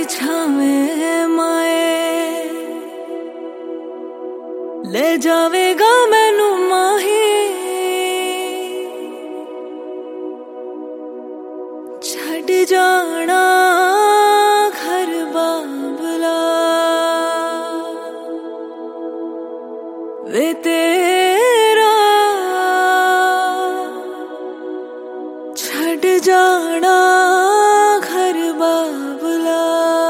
छावे माए ले जावेगा मैनू माही छड़ जाना घर बाबला वे तेरा छड़ जाना घर बाबला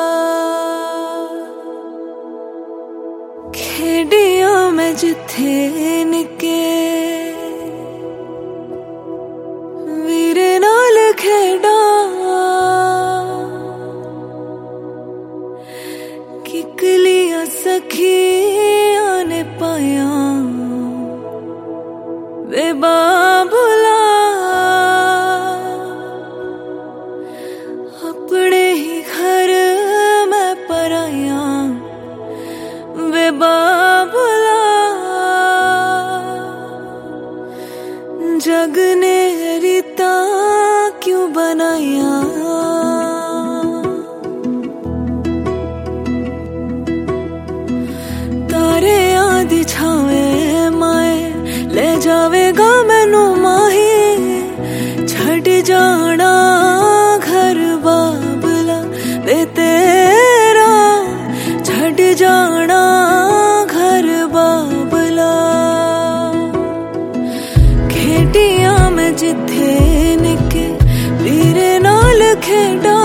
खेडिया मैं जिथे निके वीरे नाल खेडा किकलियां सखियां ने पाया वे बाबुला अपने ही घर मैं पराया वे बाबुला जग ने रीता क्यों बनाया तारे आदि छावे माए ले जावेगा मैनू माही छड़ जाना घर बाबला वे तेरा छड़ जाना घर बाबला खेडिया मैं जिथे निके वीरे नाल खेडा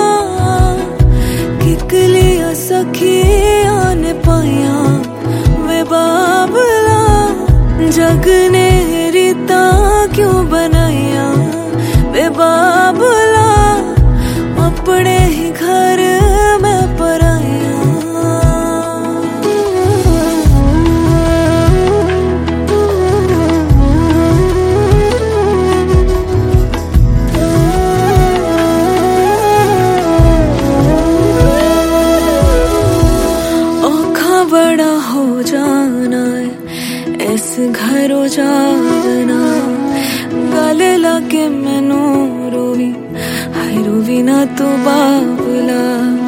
किकलियां सखियां ने पाया वे बाबला जग ने रीता क्यों बनाया वे बाबला अपने ही घर में पराया औखा बड़ा हो जाना है इस घरों जाना गले लाके मैनू रोवी हाय रोवी ना तू बाबला